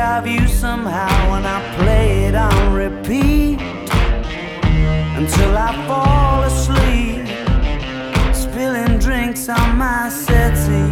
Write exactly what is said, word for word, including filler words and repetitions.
of you somehow, and I play it on repeat until I fall asleep, spilling drinks on my settee.